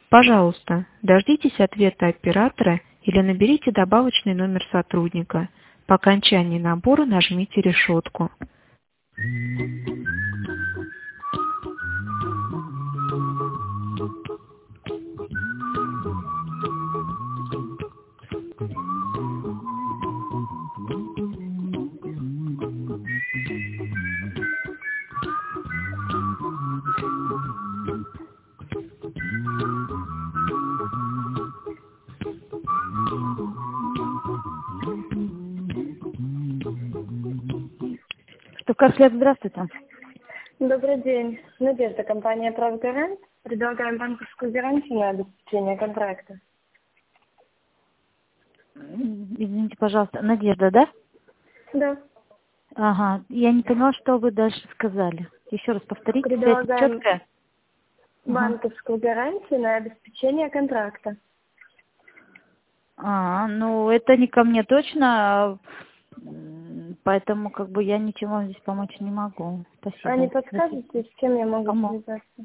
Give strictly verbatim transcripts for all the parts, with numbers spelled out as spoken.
Пожалуйста, дождитесь ответа оператора или наберите добавочный номер сотрудника. По окончании набора нажмите решетку. Штукарслед, здравствуйте. Добрый день. Надежда, компания «Правгарант». Предлагаем банковскую гарантию на обеспечение контракта. Извините, пожалуйста, Надежда, да? Да. Ага, я не поняла, что вы дальше сказали. Еще раз повторите, связь Предлагаем четкая? банковскую Ага. гарантию на обеспечение контракта. А, ну это не ко мне точно, м, поэтому как бы я ничем вам здесь помочь не могу. Спасибо. А не подскажете, с кем я могу Кому? связаться?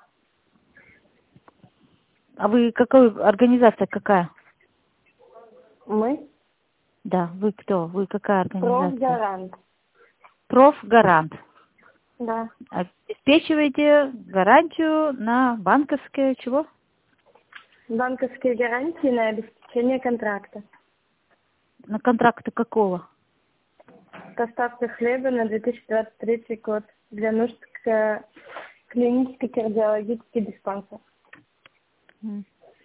А вы какой, организация какая? Мы? Да, вы кто? Вы какая организация? «Правгарант». Профгарант. Да. Обеспечиваете гарантию на банковское чего? Банковские гарантии на обеспечение контракта. На контракты какого? Доставка хлеба на две тысячи двадцать третий год для нужд к клинический кардиологический диспансер. М.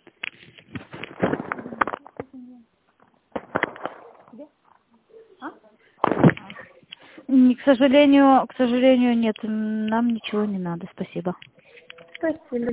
Не, к сожалению, к сожалению, нет, нам ничего не надо, спасибо. Спасибо.